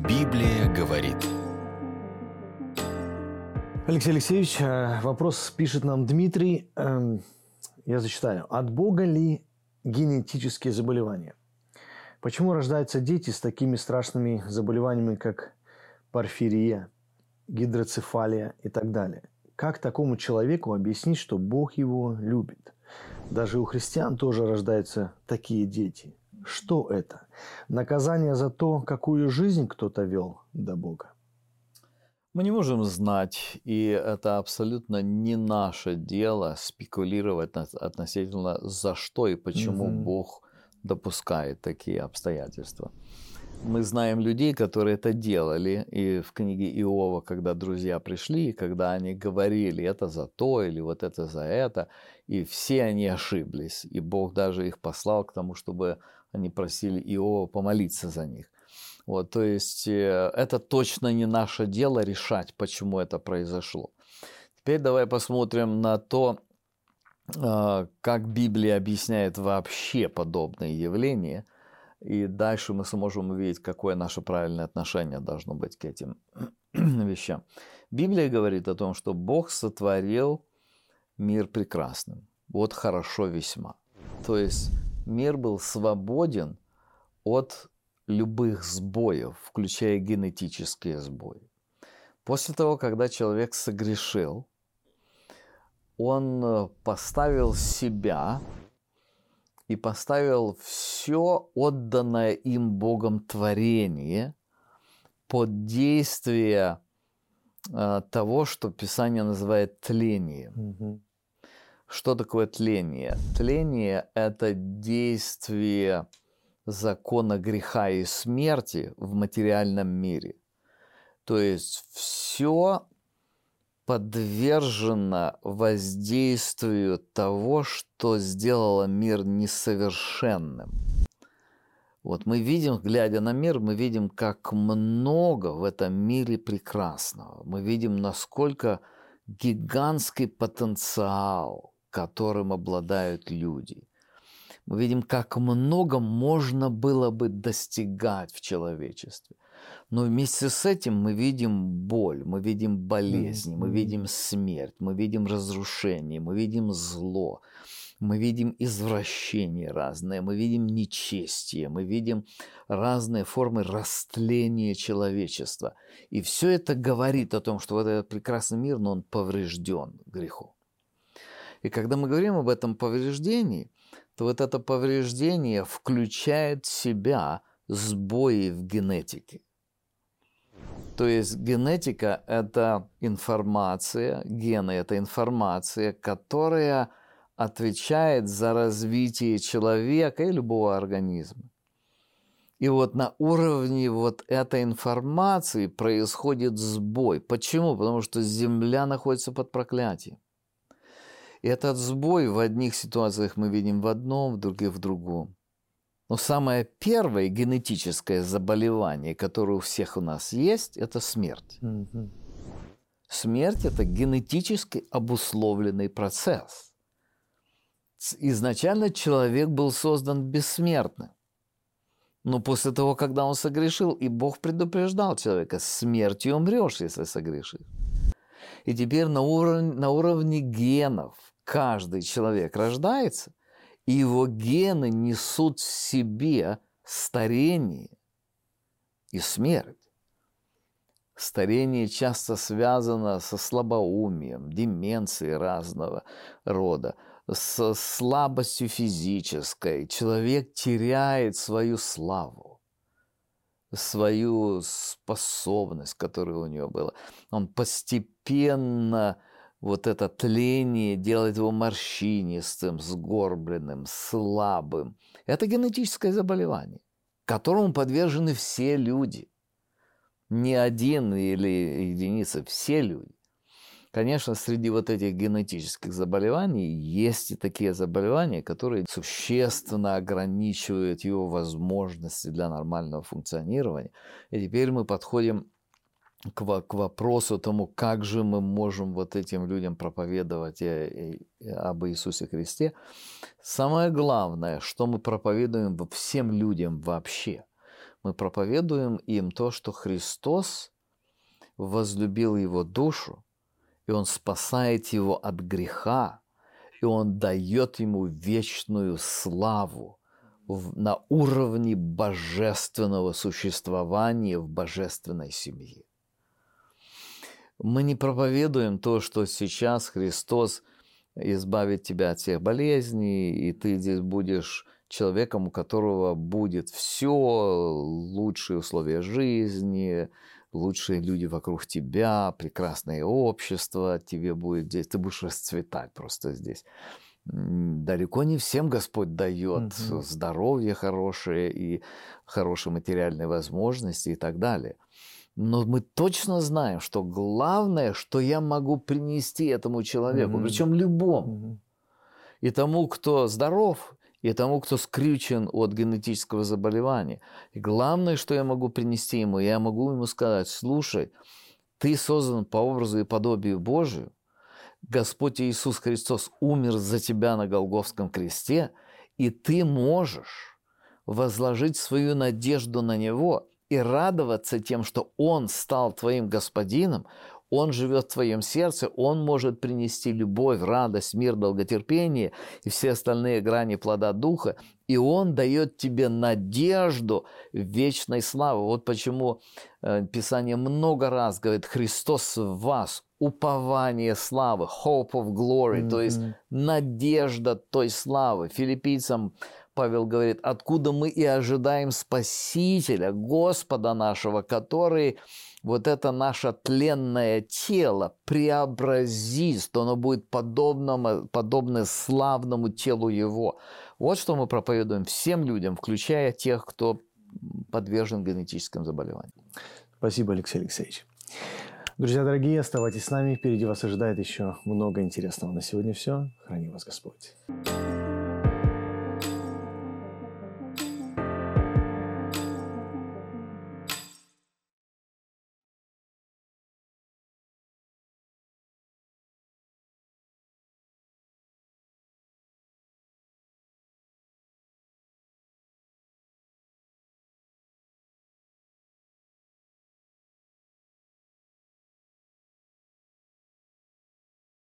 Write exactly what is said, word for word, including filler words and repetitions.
Библия говорит. Алексей Алексеевич, вопрос пишет нам Дмитрий. Я зачитаю. От Бога ли генетические заболевания? Почему рождаются дети с такими страшными заболеваниями, как порфирия, гидроцефалия и так далее? Как такому человеку объяснить, что Бог его любит? Даже у христиан тоже рождаются такие дети. Что это? Наказание за то, какую жизнь кто-то вел до Бога? Мы не можем знать, и это абсолютно не наше дело спекулировать относительно за что и почему mm-hmm. Бог допускает такие обстоятельства. Мы знаем людей, которые это делали, и в книге Иова, когда друзья пришли, когда они говорили это за то или вот это за это, и все они ошиблись, и Бог даже их послал к тому, чтобы они просили Иова помолиться за них. Вот, то есть это точно не наше дело решать, почему это произошло. Теперь давай посмотрим на то, как Библия объясняет вообще подобные явления, и дальше мы сможем увидеть, какое наше правильное отношение должно быть к этим вещам. Библия говорит о том, что Бог сотворил мир прекрасным. Вот хорошо весьма. То есть мир был свободен от любых сбоев, включая генетические сбои. После того, когда человек согрешил, он поставил себя и поставил все отданное им Богом творение под действие э, того, что Писание называет тлением. Mm-hmm. Что такое тление? Тление – это действие закона греха и смерти в материальном мире. То есть все подвержено воздействию того, что сделало мир несовершенным. Вот мы видим, глядя на мир, мы видим, как много в этом мире прекрасного. Мы видим, насколько гигантский потенциал, которым обладают люди. Мы видим, как много можно было бы достигать в человечестве. Но вместе с этим мы видим боль, мы видим болезни, мы видим смерть, мы видим разрушение, мы видим зло, мы видим извращения разные, мы видим нечестие, мы видим разные формы растления человечества. И все это говорит о том, что вот этот прекрасный мир, но он поврежден грехом. И когда мы говорим об этом повреждении, то вот это повреждение включает в себя сбои в генетике. То есть генетика – это информация, гены – это информация, которая отвечает за развитие человека и любого организма. И вот на уровне вот этой информации происходит сбой. Почему? Потому что Земля находится под проклятием. И этот сбой в одних ситуациях мы видим в одном, в других в другом. Но самое первое генетическое заболевание, которое у всех у нас есть, это смерть. Mm-hmm. Смерть – это генетически обусловленный процесс. Изначально человек был создан бессмертным. Но после того, когда он согрешил, и Бог предупреждал человека, смертью умрешь, если согрешишь. И теперь на уровне, на уровне генов каждый человек рождается, и его гены несут в себе старение и смерть. Старение часто связано со слабоумием, деменцией разного рода, с слабостью физической. Человек теряет свою славу, свою способность, которая у него была. Он постепенно, вот это тление делает его морщинистым, сгорбленным, слабым. Это генетическое заболевание, которому подвержены все люди. Не один или единица, все люди. Конечно, среди вот этих генетических заболеваний есть и такие заболевания, которые существенно ограничивают его возможности для нормального функционирования. И теперь мы подходим к, к вопросу тому, как же мы можем вот этим людям проповедовать и, и, об Иисусе Христе. Самое главное, что мы проповедуем всем людям вообще. Мы проповедуем им то, что Христос возлюбил его душу, и Он спасает его от греха, и Он дает ему вечную славу на уровне божественного существования в божественной семье. Мы не проповедуем то, что сейчас Христос избавит тебя от всех болезней, и ты здесь будешь человеком, у которого будет все, лучшие условия жизни, лучшие люди вокруг тебя, прекрасное общество, тебе будет здесь, ты будешь расцветать просто здесь. Далеко не всем Господь дает mm-hmm. здоровье хорошее и хорошие материальные возможности и так далее. Но мы точно знаем, что главное, что я могу принести этому человеку, mm-hmm. причем любому, mm-hmm. и тому, кто здоров, и тому, кто скрючен от генетического заболевания. И главное, что я могу принести ему, я могу ему сказать: слушай, ты создан по образу и подобию Божию, Господь Иисус Христос умер за тебя на Голгофском кресте, и ты можешь возложить свою надежду на Него и радоваться тем, что Он стал твоим Господином, Он живет в твоем сердце, Он может принести любовь, радость, мир, долготерпение и все остальные грани плода Духа, и Он дает тебе надежду вечной славы. Вот почему Писание много раз говорит: Христос в вас, упование славы, hope of glory, mm-hmm. то есть надежда той славы. Филиппийцам Павел говорит: откуда мы и ожидаем Спасителя, Господа нашего, который вот это наше тленное тело преобразит, что оно будет подобно, подобно славному телу Его. Вот что мы проповедуем всем людям, включая тех, кто подвержен генетическим заболеваниям. Спасибо, Алексей Алексеевич. Друзья дорогие, оставайтесь с нами. Впереди вас ожидает еще много интересного. На сегодня все. Храни вас Господь.